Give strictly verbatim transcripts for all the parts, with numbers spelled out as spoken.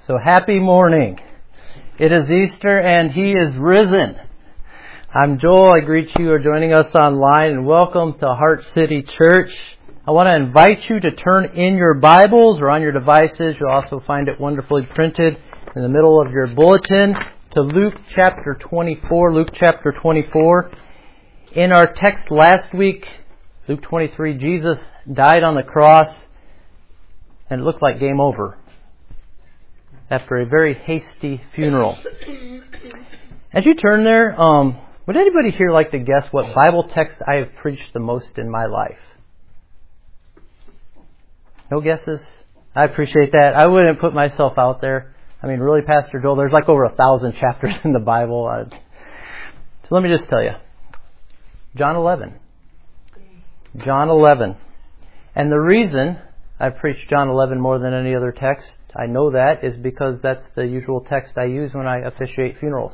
So happy morning. It is Easter and He is risen. I'm Joel. I greet you who are joining us online and welcome to Heart City Church. I want to invite you to turn in your Bibles or on your devices. You'll also find it wonderfully printed in the middle of your bulletin to Luke chapter twenty-four. Luke chapter twenty-four. In our text last week, Luke twenty-three, Jesus died on the cross and it looked like game over after a very hasty funeral. As you turn there, um, would anybody here like to guess what Bible text I have preached the most in my life? No guesses? I appreciate that. I wouldn't put myself out there. I mean, really, Pastor Joel, there's like over a thousand chapters in the Bible. Uh, so let me just tell you. John eleven. John eleven. And the reason I preach John eleven more than any other text, I know that, is because that's the usual text I use when I officiate funerals.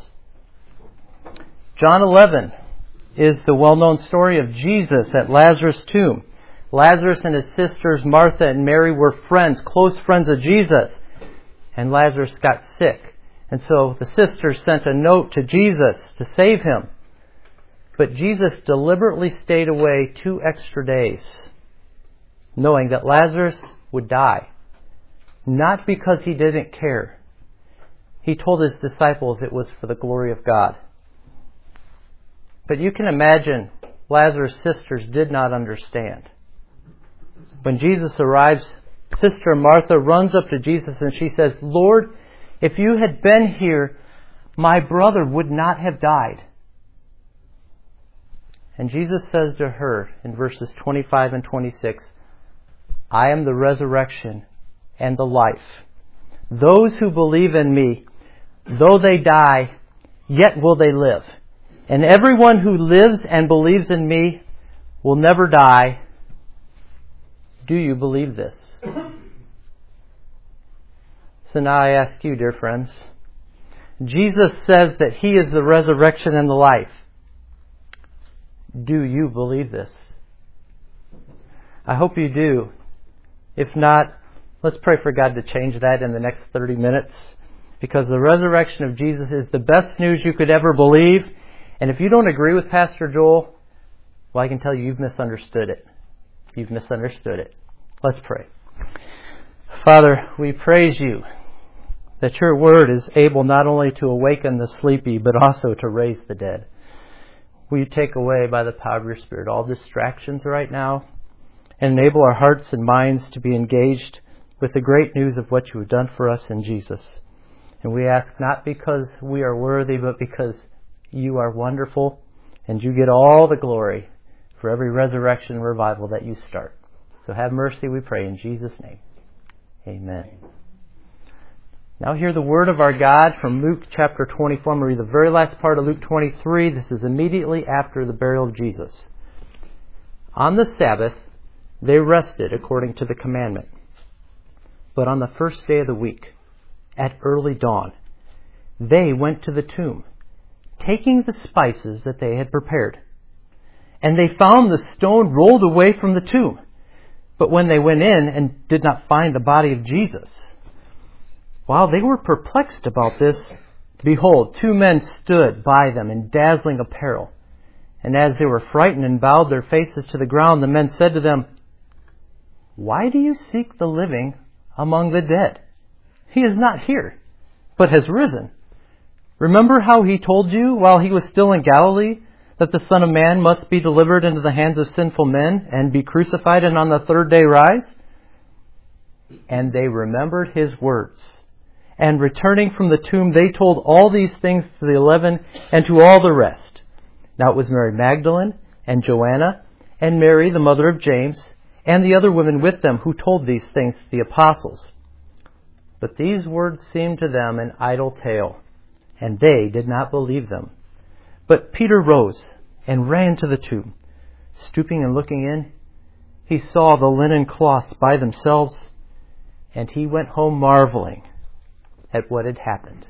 John eleven is the well-known story of Jesus at Lazarus' tomb. Lazarus and his sisters Martha and Mary were friends, close friends of Jesus. And Lazarus got sick. And so the sisters sent a note to Jesus to save him. But Jesus deliberately stayed away two extra days, knowing that Lazarus would die. Not because he didn't care. He told his disciples it was for the glory of God. But you can imagine Lazarus' sisters did not understand. When Jesus arrives, Sister Martha runs up to Jesus and she says, "Lord, if you had been here, my brother would not have died." And Jesus says to her in verses twenty-five and twenty-six, "I am the resurrection and the life. Those who believe in me, though they die, yet will they live. And everyone who lives and believes in me will never die." Do you believe this? So now I ask you, dear friends, Jesus says that He is the resurrection and the life. Do you believe this? I hope you do. If not, let's pray for God to change that in the next thirty minutes. Because the resurrection of Jesus is the best news you could ever believe. And if you don't agree with Pastor Joel, well, I can tell you you've misunderstood it. You've misunderstood it. Let's pray. Father, we praise you that your word is able not only to awaken the sleepy, but also to raise the dead. Will you take away by the power of your Spirit all distractions right now and enable our hearts and minds to be engaged with the great news of what you have done for us in Jesus. And we ask not because we are worthy, but because you are wonderful and you get all the glory for every resurrection and revival that you start. So have mercy, we pray, in Jesus' name. Amen. Now hear the word of our God from Luke chapter twenty-four. I'm going to read the very last part of Luke twenty-three. This is immediately after the burial of Jesus. On the Sabbath, they rested according to the commandment. But on the first day of the week, at early dawn, they went to the tomb, taking the spices that they had prepared. And they found the stone rolled away from the tomb. But when they went in and did not find the body of Jesus, while they were perplexed about this, behold, two men stood by them in dazzling apparel. And as they were frightened and bowed their faces to the ground, the men said to them, "Why do you seek the living among the dead? He is not here, but has risen. Remember how he told you while he was still in Galilee that the Son of Man must be delivered into the hands of sinful men and be crucified and on the third day rise?" And they remembered his words. And returning from the tomb, they told all these things to the eleven and to all the rest. Now it was Mary Magdalene and Joanna and Mary, the mother of James, and the other women with them who told these things to the apostles. But these words seemed to them an idle tale, and they did not believe them. But Peter rose and ran to the tomb. Stooping and looking in, he saw the linen cloths by themselves, and he went home marveling at what had happened.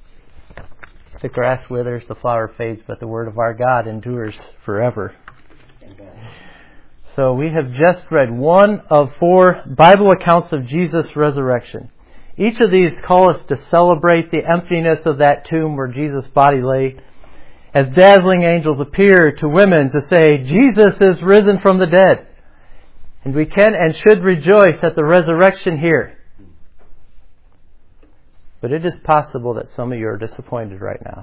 The grass withers, the flower fades, but the word of our God endures forever. Amen. So we have just read one of four Bible accounts of Jesus' resurrection. Each of these call us to celebrate the emptiness of that tomb where Jesus' body lay, as dazzling angels appear to women to say, Jesus is risen from the dead. And we can and should rejoice at the resurrection here. But it is possible that some of you are disappointed right now.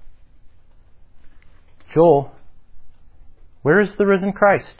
Joel, where is the risen Christ?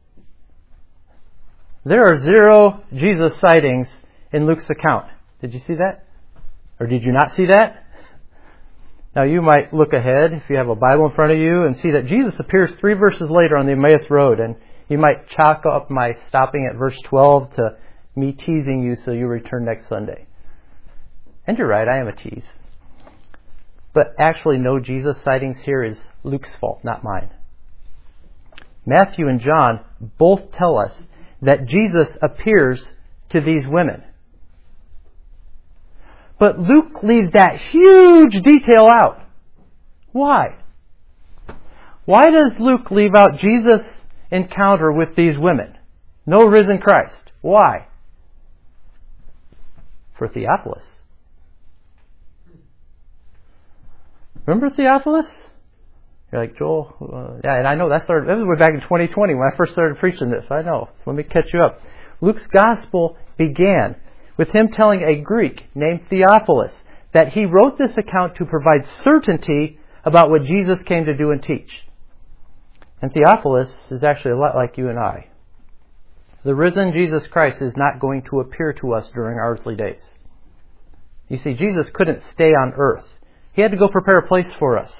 There are zero Jesus sightings in Luke's account. Did you see that? Or did you not see that? Now you might look ahead if you have a Bible in front of you and see that Jesus appears three verses later on the Emmaus Road, and you might chalk up my stopping at verse twelve to me teasing you so you return next Sunday. And you're right, I am a tease. But actually no Jesus sightings here is Luke's fault, not mine. Matthew and John both tell us that Jesus appears to these women. But Luke leaves that huge detail out. Why? Why does Luke leave out Jesus' encounter with these women? No risen Christ. Why? For Theophilus. Remember Theophilus? You're like, Joel, uh, yeah, and I know that started, that was way back in twenty twenty when I first started preaching this. I know. So let me catch you up. Luke's gospel began with him telling a Greek named Theophilus that he wrote this account to provide certainty about what Jesus came to do and teach. And Theophilus is actually a lot like you and I. The risen Jesus Christ is not going to appear to us during our earthly days. You see, Jesus couldn't stay on earth. He had to go prepare a place for us.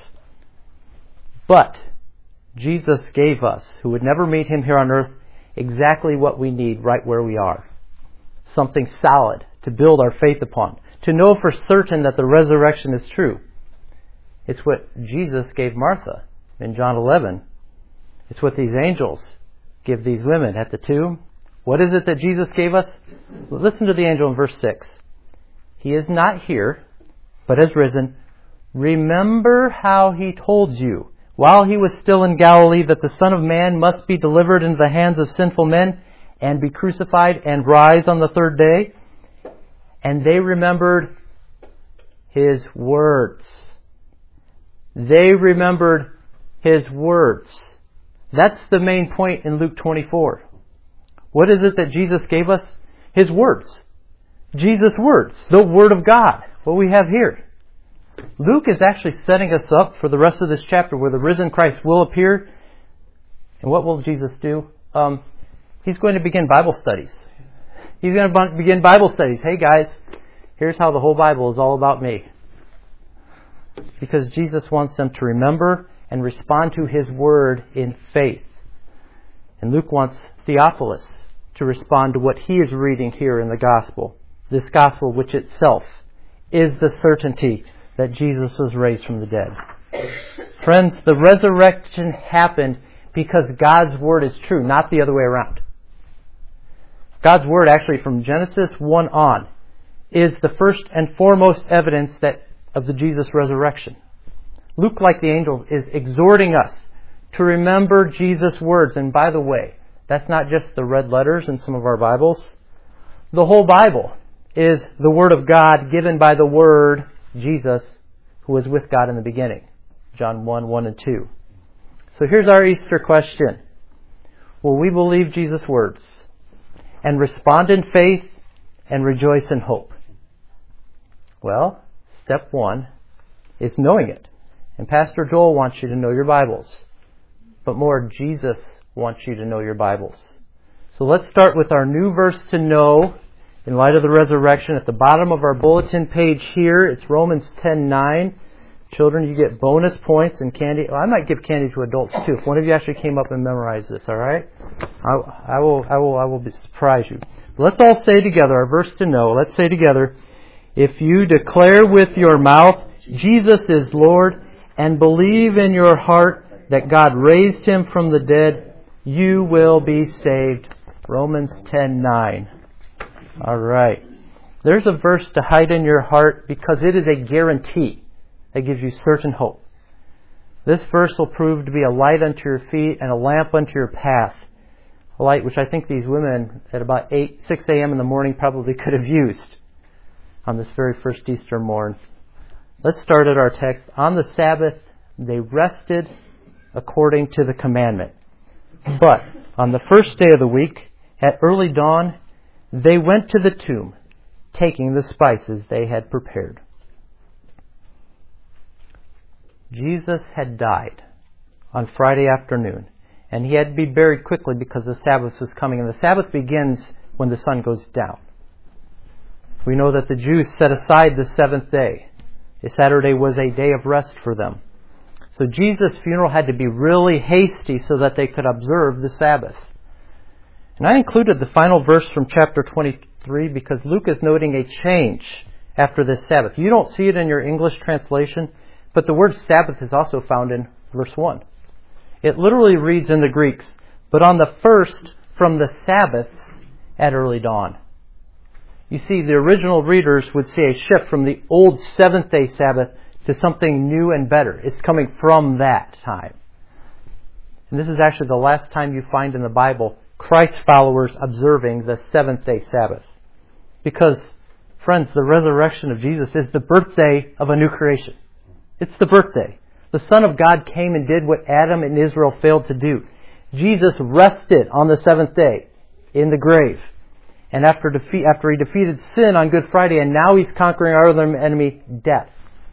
But Jesus gave us, who would never meet him here on earth, exactly what we need right where we are. Something solid to build our faith upon, to know for certain that the resurrection is true. It's what Jesus gave Martha in John eleven. It's what these angels give these women at the tomb. What is it that Jesus gave us? Listen to the angel in verse six. He is not here, but has risen. Remember how he told you, while he was still in Galilee, that the Son of Man must be delivered into the hands of sinful men and be crucified and rise on the third day. And they remembered his words. They remembered his words. That's the main point in Luke twenty-four. What is it that Jesus gave us? His words. Jesus' words. The Word of God. What we have here. Luke is actually setting us up for the rest of this chapter where the risen Christ will appear. And what will Jesus do? Um, he's going to begin Bible studies. He's going to begin Bible studies. Hey guys, here's how the whole Bible is all about me. Because Jesus wants them to remember and respond to His Word in faith. And Luke wants Theophilus to respond to what he is reading here in the Gospel. This Gospel which itself is the certainty that Jesus was raised from the dead. Friends, the resurrection happened because God's Word is true, not the other way around. God's Word, actually from Genesis one on, is the first and foremost evidence that of the Jesus resurrection. Luke, like the angels, is exhorting us to remember Jesus' words. And by the way, that's not just the red letters in some of our Bibles. The whole Bible is the Word of God given by the Word, Jesus, who was with God in the beginning. John one, one and two. So here's our Easter question. Will we believe Jesus' words and respond in faith and rejoice in hope? Well, step one is knowing it. And Pastor Joel wants you to know your Bibles. But more, Jesus wants you to know your Bibles. So let's start with our new verse to know in light of the resurrection. At the bottom of our bulletin page here, it's Romans ten nine. Children, you get bonus points and candy. Well, I might give candy to adults too. If one of you actually came up and memorized this, all right? I, I will, I will, I will surprise you. Let's all say together our verse to know. Let's say together, if you declare with your mouth Jesus is Lord and believe in your heart that God raised Him from the dead, you will be saved. Romans ten nine. All right. There's a verse to hide in your heart because it is a guarantee that gives you certain hope. This verse will prove to be a light unto your feet and a lamp unto your path. A light which I think these women at about eight, six a.m. in the morning probably could have used. on this very first Easter morn. Let's start at our text. On the Sabbath, they rested according to the commandment. But on the first day of the week, at early dawn, they went to the tomb, taking the spices they had prepared. Jesus had died on Friday afternoon, and he had to be buried quickly because the Sabbath was coming. And the Sabbath begins when the sun goes down. We know that the Jews set aside the seventh day. Saturday was a day of rest for them. So Jesus' funeral had to be really hasty so that they could observe the Sabbath. And I included the final verse from chapter twenty-three because Luke is noting a change after this Sabbath. You don't see it in your English translation, but the word Sabbath is also found in verse one. It literally reads in the Greeks, but on the first from the Sabbaths at early dawn. You see, the original readers would see a shift from the old seventh-day Sabbath to something new and better. It's coming from that time. And this is actually the last time you find in the Bible Christ followers observing the seventh-day Sabbath. Because, friends, the resurrection of Jesus is the birthday of a new creation. It's the birthday. The Son of God came and did what Adam and Israel failed to do. Jesus rested on the seventh day in the grave. And after defeat, after he defeated sin on Good Friday, and now he's conquering our other enemy, death.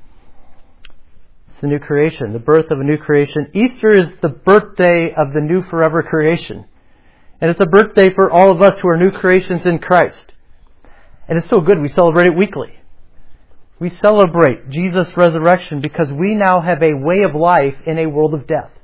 It's the new creation, the birth of a new creation. Easter is the birthday of the new forever creation. And it's a birthday for all of us who are new creations in Christ. And it's so good we celebrate it weekly. We celebrate Jesus' resurrection because we now have a way of life in a world of death.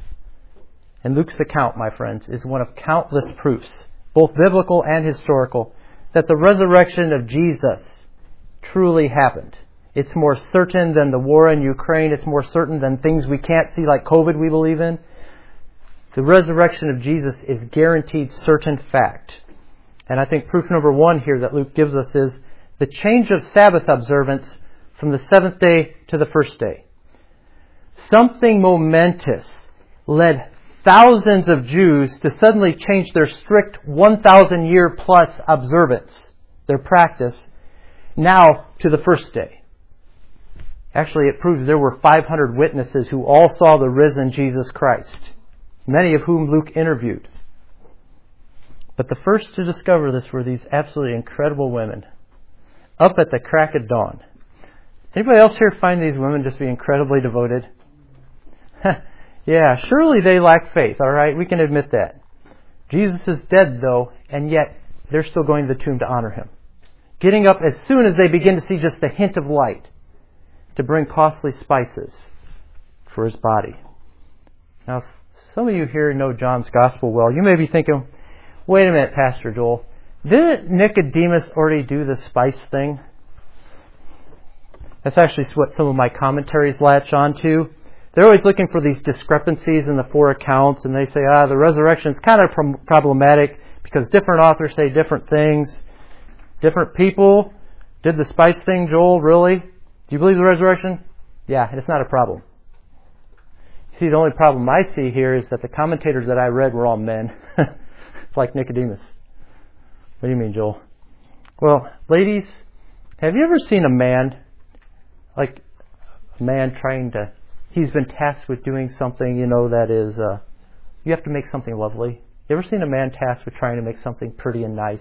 And Luke's account, my friends, is one of countless proofs, both biblical and historical, that the resurrection of Jesus truly happened. It's more certain than the war in Ukraine. It's more certain than things we can't see like COVID we believe in. The resurrection of Jesus is guaranteed certain fact. And I think proof number one here that Luke gives us is the change of Sabbath observance from the seventh day to the first day. Something momentous led thousands of Jews to suddenly change their strict one thousand year plus observance, their practice, now to the first day. Actually, it proves there were five hundred witnesses who all saw the risen Jesus Christ, many of whom Luke interviewed. But the first to discover this were these absolutely incredible women, up at the crack of dawn. Anybody else here find these women just be incredibly devoted? Yeah, surely they lack faith, all right? We can admit that. Jesus is dead, though, and yet they're still going to the tomb to honor him. Getting up as soon as they begin to see just the hint of light to bring costly spices for his body. Now, if some of you here know John's Gospel well, you may be thinking, wait a minute, Pastor Joel, didn't Nicodemus already do the spice thing? That's actually what some of my commentaries latch onto. They're always looking for these discrepancies in the four accounts, and they say, ah, the resurrection is kind of pro- problematic because different authors say different things. Different people did the spice thing, Joel, really? Do you believe the resurrection? Yeah, it's not a problem. See, the only problem I see here is that the commentators that I read were all men. Like Nicodemus. What do you mean, Joel? Well, ladies, have you ever seen a man, like a man trying to, he's been tasked with doing something, you know, that is, uh, you have to make something lovely. You ever seen a man tasked with trying to make something pretty and nice?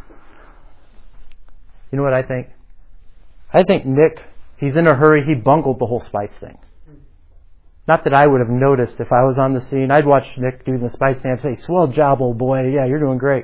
You know what I think? I think Nick, he's in a hurry, he bungled the whole spice thing. Not that I would have noticed if I was on the scene. I'd watch Nick do the spice thing and say, swell job, old boy. Yeah, you're doing great.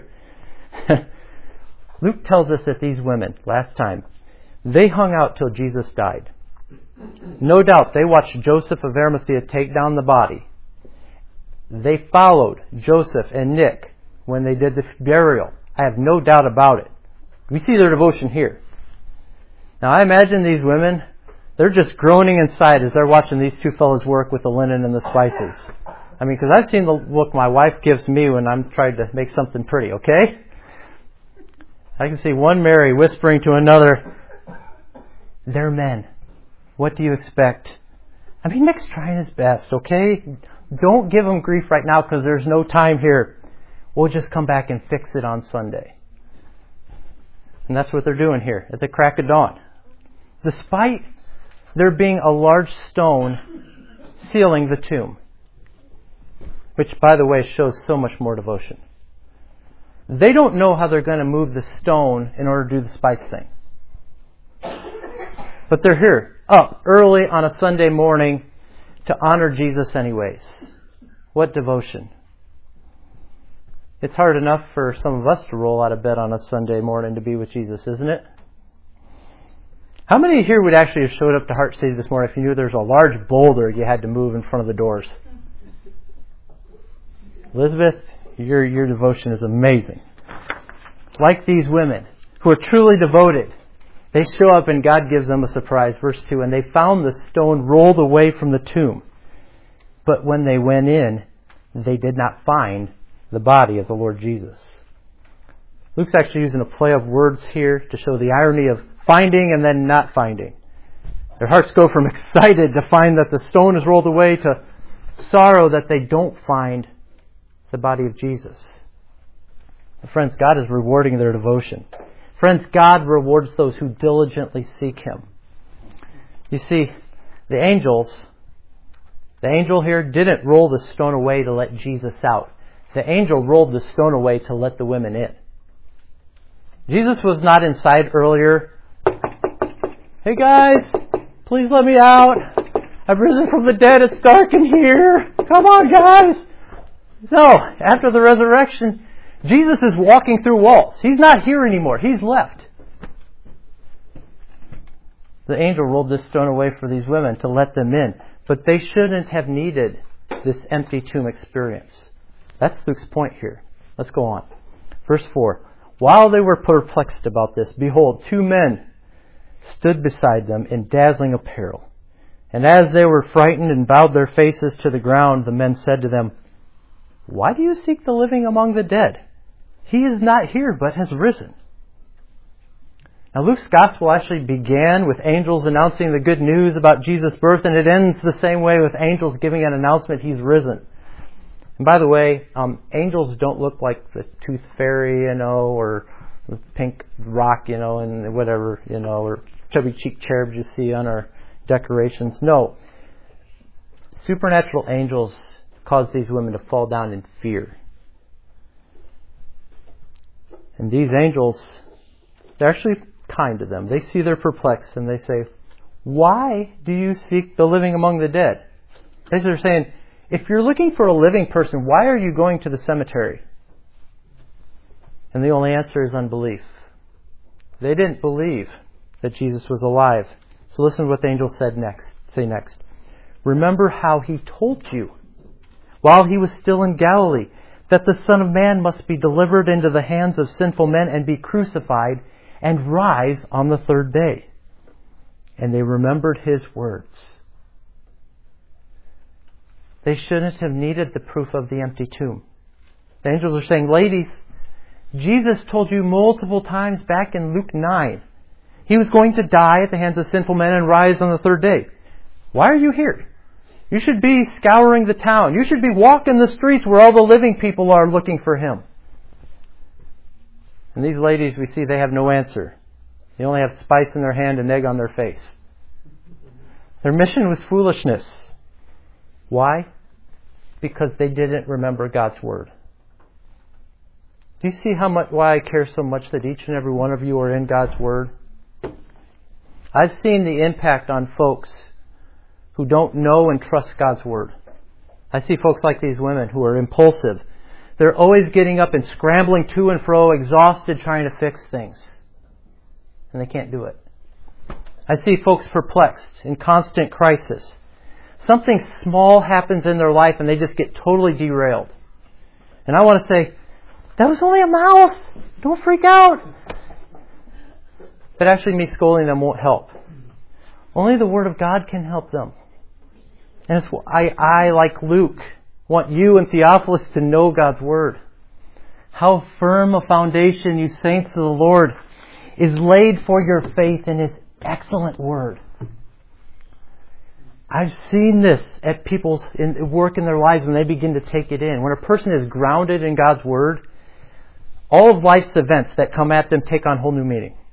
Luke tells us that these women, last time, they hung out till Jesus died. No doubt they watched Joseph of Arimathea take down the body. They followed Joseph and Nick when they did the burial. I have no doubt about it. We see their devotion here. Now I imagine these women, they're just groaning inside as they're watching these two fellows work with the linen and the spices. I mean, because I've seen the look my wife gives me when I'm trying to make something pretty, okay? I can see one Mary whispering to another, they're men. What do you expect? I mean, Nick's trying his best, okay? Don't give him grief right now because there's no time here. We'll just come back and fix it on Sunday. And that's what they're doing here at the crack of dawn. Despite there being a large stone sealing the tomb. Which, by the way, shows so much more devotion. They don't know how they're going to move the stone in order to do the spice thing. But they're here, up early on a Sunday morning to honor Jesus anyways. What devotion. It's hard enough for some of us to roll out of bed on a Sunday morning to be with Jesus, isn't it? How many here would actually have showed up to Heart City this morning if you knew there's a large boulder you had to move in front of the doors? Elizabeth, your, your devotion is amazing. Like these women who are truly devoted, they show up and God gives them a surprise. Verse two, and they found the stone rolled away from the tomb. But when they went in, they did not find the body of the Lord Jesus. Luke's actually using a play of words here to show the irony of finding and then not finding. Their hearts go from excited to find that the stone is rolled away to sorrow that they don't find the body of Jesus. Friends, God is rewarding their devotion. Friends, God rewards those who diligently seek Him. You see, the angels, the angel here didn't roll the stone away to let Jesus out. The angel rolled the stone away to let the women in. Jesus was not inside earlier. Hey guys, please let me out. I've risen from the dead. It's dark in here. Come on, guys. No, after the resurrection, Jesus is walking through walls. He's not here anymore. He's left. The angel rolled this stone away for these women to let them in. But they shouldn't have needed this empty tomb experience. That's Luke's point here. Let's go on. Verse four. While they were perplexed about this, behold, two men stood beside them in dazzling apparel. And as they were frightened and bowed their faces to the ground, the men said to them, why do you seek the living among the dead? He is not here, but has risen. Now, Luke's gospel actually began with angels announcing the good news about Jesus' birth, and it ends the same way with angels giving an announcement He's risen. And by the way, um, angels don't look like the tooth fairy, you know, or the pink rock, you know, and whatever, you know, or chubby cheek cherubs you see on our decorations. No. Supernatural angels cause these women to fall down in fear. And these angels, they're actually kind to them. They see they're perplexed and they say, why do you seek the living among the dead? They're saying, if you're looking for a living person, why are you going to the cemetery? And the only answer is unbelief. They didn't believe that Jesus was alive. So listen to what the angel said next. Say next. Remember how He told you while He was still in Galilee that the Son of Man must be delivered into the hands of sinful men and be crucified and rise on the third day. And they remembered His words. They shouldn't have needed the proof of the empty tomb. The angels are saying, ladies, Jesus told you multiple times back in Luke nine, He was going to die at the hands of sinful men and rise on the third day. Why are you here? You should be scouring the town. You should be walking the streets where all the living people are looking for Him. And these ladies, we see they have no answer. They only have spice in their hand and egg on their face. Their mission was foolishness. Why? Because they didn't remember God's Word. Do you see how much why I care so much that each and every one of you are in God's Word? I've seen the impact on folks who don't know and trust God's Word. I see folks like these women who are impulsive. They're always getting up and scrambling to and fro, exhausted, trying to fix things. And they can't do it. I see folks perplexed, in constant crisis. Something small happens in their life and they just get totally derailed. And I want to say, that was only a mouse. Don't freak out. But actually me scolding them won't help. Only the Word of God can help them. And it's, I, I, like Luke, want you and Theophilus to know God's Word. How firm a foundation, you saints of the Lord, is laid for your faith in His excellent Word. I've seen this at people's in, work in their lives when they begin to take it in. When a person is grounded in God's Word, all of life's events that come at them take on whole new meaning.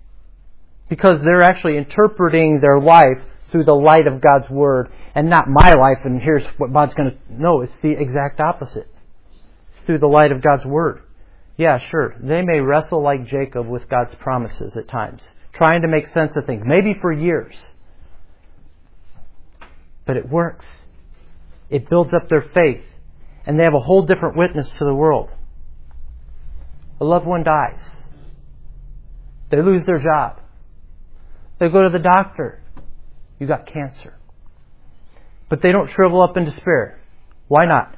Because they're actually interpreting their life through the light of God's Word and not my life and here's what God's going to... No, it's the exact opposite. It's through the light of God's Word. Yeah, sure. They may wrestle like Jacob with God's promises at times, trying to make sense of things, maybe for years. But it works. It builds up their faith. And they have a whole different witness to the world. A loved one dies. They lose their job. They go to the doctor. You got cancer. But they don't shrivel up in despair. Why not?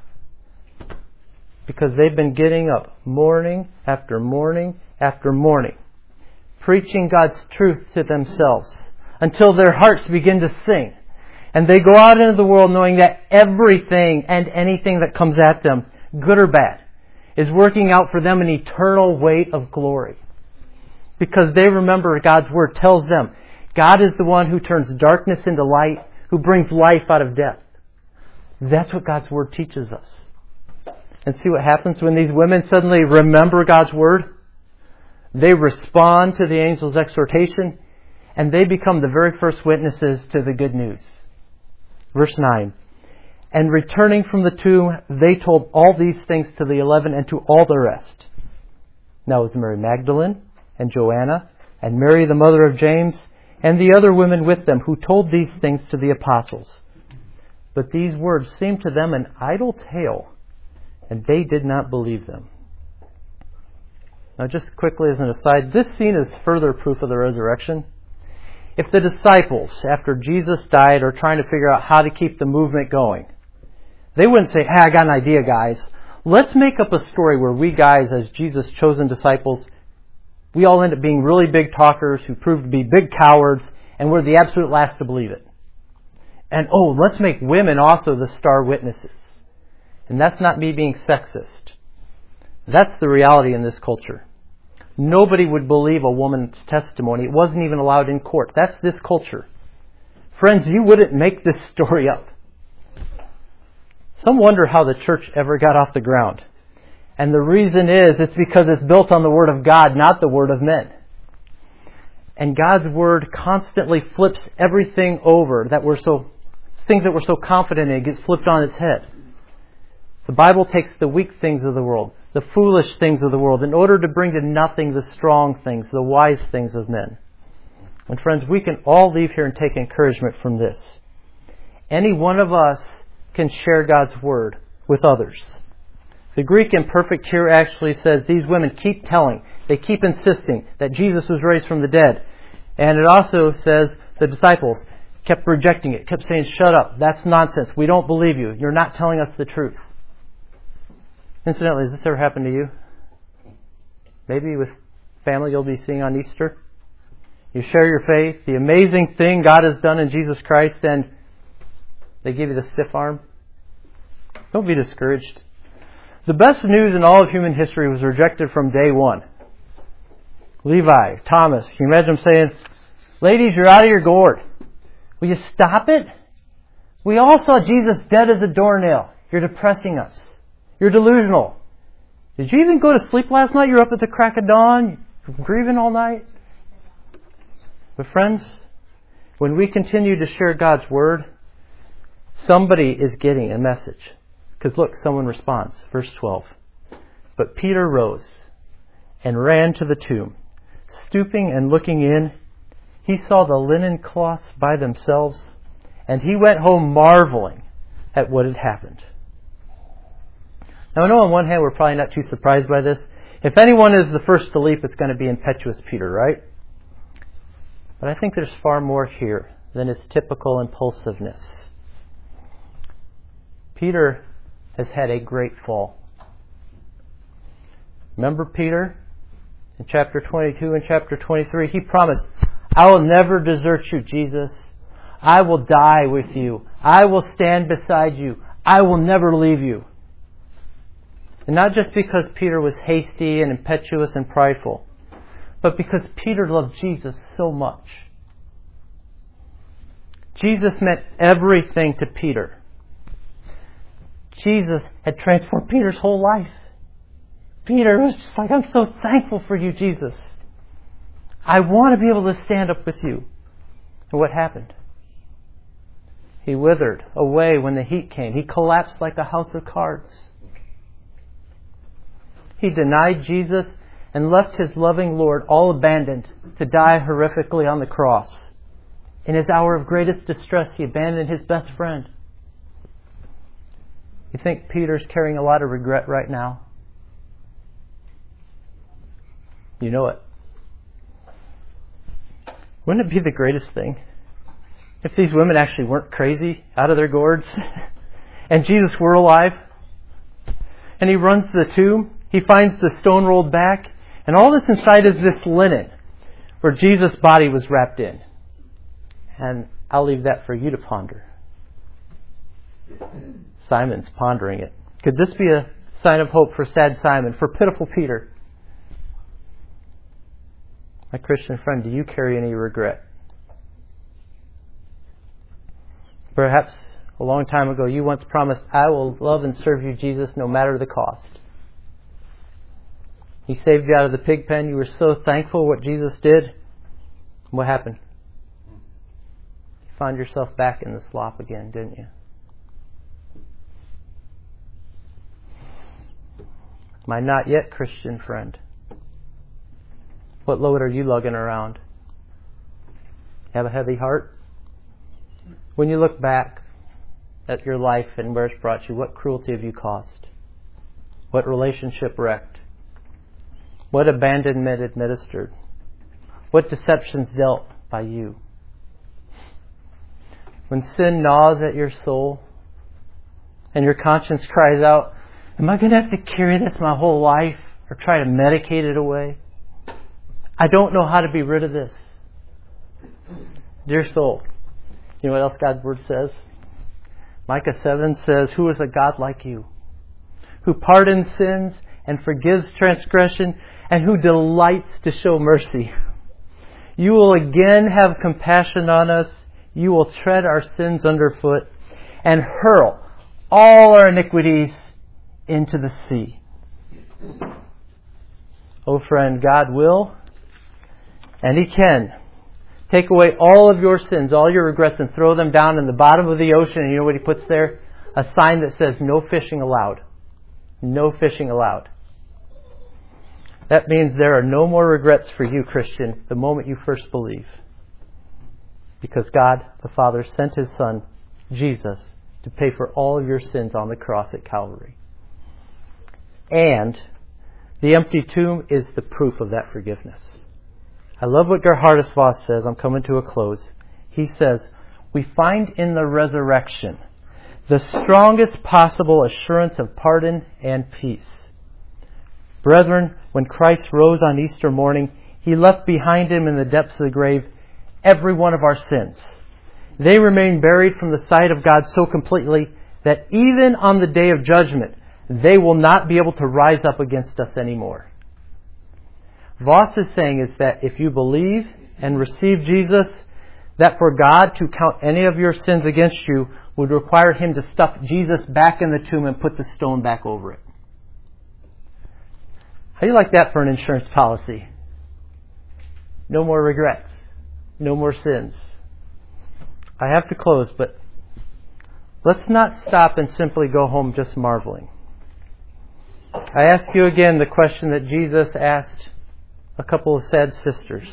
Because they've been getting up morning after morning after morning, preaching God's truth to themselves until their hearts begin to sing. And they go out into the world knowing that everything and anything that comes at them, good or bad, is working out for them an eternal weight of glory. Because they remember God's Word tells them God is the one who turns darkness into light, who brings life out of death. That's what God's Word teaches us. And see what happens when these women suddenly remember God's Word? They respond to the angel's exhortation, and they become the very first witnesses to the good news. Verse nine. And returning from the tomb, they told all these things to the eleven and to all the rest. Now it was Mary Magdalene, and Joanna, and Mary the mother of James, and the other women with them, who told these things to the apostles. But these words seemed to them an idle tale, and they did not believe them. Now just quickly as an aside, this scene is further proof of the resurrection. If the disciples, after Jesus died, are trying to figure out how to keep the movement going, they wouldn't say, hey, I got an idea, guys. Let's make up a story where we guys, as Jesus' chosen disciples, we all end up being really big talkers who prove to be big cowards, and we're the absolute last to believe it. And, oh, let's make women also the star witnesses. And that's not me being sexist. That's the reality in this culture. Nobody would believe a woman's testimony. It wasn't even allowed in court. That's this culture. Friends, you wouldn't make this story up. Some wonder how the church ever got off the ground. And the reason is, it's because it's built on the Word of God, not the Word of men. And God's Word constantly flips everything over that we're so, things that we're so confident in, gets flipped on its head. The Bible takes the weak things of the world, the foolish things of the world, in order to bring to nothing the strong things, the wise things of men. And friends, we can all leave here and take encouragement from this. Any one of us can share God's Word with others. The Greek imperfect here actually says these women keep telling, they keep insisting that Jesus was raised from the dead. And it also says the disciples kept rejecting it, kept saying, shut up, that's nonsense, we don't believe you, you're not telling us the truth. Incidentally, has this ever happened to you? Maybe with family you'll be seeing on Easter. You share your faith, the amazing thing God has done in Jesus Christ, and they give you the stiff arm. Don't be discouraged. The best news in all of human history was rejected from day one. Levi, Thomas, can you imagine them saying, ladies, you're out of your gourd. Will you stop it? We all saw Jesus dead as a doornail. You're depressing us. You're delusional. Did you even go to sleep last night? You're up at the crack of dawn, you're grieving all night. But friends, when we continue to share God's Word, somebody is getting a message. Because look, someone responds. Verse twelve. But Peter rose and ran to the tomb. Stooping and looking in, he saw the linen cloths by themselves, and he went home marveling at what had happened. Now I know on one hand we're probably not too surprised by this. If anyone is the first to leap, it's going to be impetuous Peter, right? But I think there's far more here than his typical impulsiveness. Peter has had a great fall. Remember Peter in chapter twenty-two and chapter twenty-three? He promised, I will never desert you, Jesus. I will die with you. I will stand beside you. I will never leave you. And not just because Peter was hasty and impetuous and prideful, but because Peter loved Jesus so much. Jesus meant everything to Peter. Jesus had transformed Peter's whole life. Peter was just like, I'm so thankful for you, Jesus. I want to be able to stand up with you. And what happened? He withered away when the heat came. He collapsed like a house of cards. He denied Jesus and left his loving Lord all abandoned to die horrifically on the cross. In his hour of greatest distress, he abandoned his best friend. You think Peter's carrying a lot of regret right now? You know it. Wouldn't it be the greatest thing if these women actually weren't crazy out of their gourds and Jesus were alive? And he runs to the tomb. He finds the stone rolled back. And all that's inside is this linen where Jesus' body was wrapped in. And I'll leave that for you to ponder. Simon's pondering it. Could this be a sign of hope for sad Simon, for pitiful Peter? My Christian friend, do you carry any regret? Perhaps a long time ago you once promised, I will love and serve you, Jesus, no matter the cost. He saved you out of the pig pen. You were so thankful what Jesus did. What happened? You found yourself back in the slop again, didn't you? My not yet Christian friend. What load are you lugging around? Have a heavy heart? When you look back at your life and where it's brought you, what cruelty have you caused? What relationship wrecked? What abandonment administered? What deceptions dealt by you? When sin gnaws at your soul and your conscience cries out, am I going to have to carry this my whole life or try to medicate it away? I don't know how to be rid of this. Dear soul, you know what else God's Word says? Micah seven says, who is a God like you, who pardons sins and forgives transgression, and who delights to show mercy. You will again have compassion on us. You will tread our sins underfoot and hurl all our iniquities into the sea. Oh friend, God will and He can take away all of your sins, all your regrets, and throw them down in the bottom of the ocean. And you know what He puts there? A sign that says, no fishing allowed. No fishing allowed. That means there are no more regrets for you, Christian, the moment you first believe. Because God, the Father, sent His Son, Jesus, to pay for all of your sins on the cross at Calvary. And the empty tomb is the proof of that forgiveness. I love what Gerhardus Voss says. I'm coming to a close. He says, we find in the resurrection the strongest possible assurance of pardon and peace. Brethren, when Christ rose on Easter morning, He left behind Him in the depths of the grave every one of our sins. They remain buried from the sight of God so completely that even on the day of judgment, they will not be able to rise up against us anymore. Voss is saying is that if you believe and receive Jesus, that for God to count any of your sins against you would require Him to stuff Jesus back in the tomb and put the stone back over it. How do you like that for an insurance policy? No more regrets. No more sins. I have to close, but let's not stop and simply go home just marveling. I ask you again the question that Jesus asked a couple of sad sisters.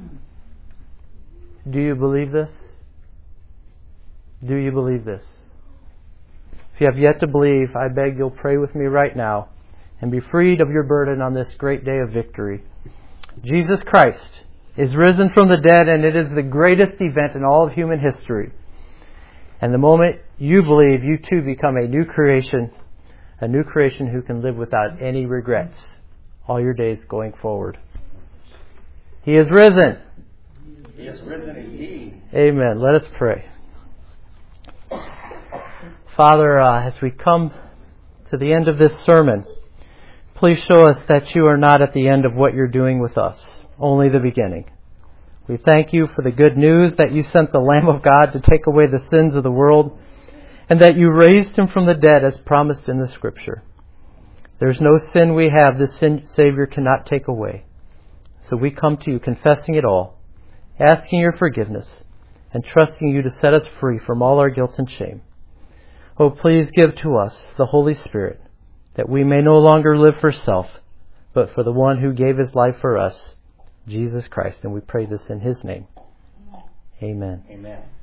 Do you believe this? Do you believe this? If you have yet to believe, I beg you'll pray with me right now and be freed of your burden on this great day of victory. Jesus Christ is risen from the dead, and it is the greatest event in all of human history. And the moment you believe, you too become a new creation, a new creation who can live without any regrets all your days going forward. He is risen. He is risen indeed. Amen. Let us pray. Father, uh, as we come to the end of this sermon, please show us that you are not at the end of what you're doing with us, only the beginning. We thank you for the good news that you sent the Lamb of God to take away the sins of the world, and that you raised Him from the dead as promised in the Scripture. There's no sin we have this sin Savior cannot take away. So we come to you confessing it all, asking your forgiveness, and trusting you to set us free from all our guilt and shame. Oh, please give to us the Holy Spirit, that we may no longer live for self, but for the one who gave his life for us, Jesus Christ. And we pray this in his name. Amen. Amen.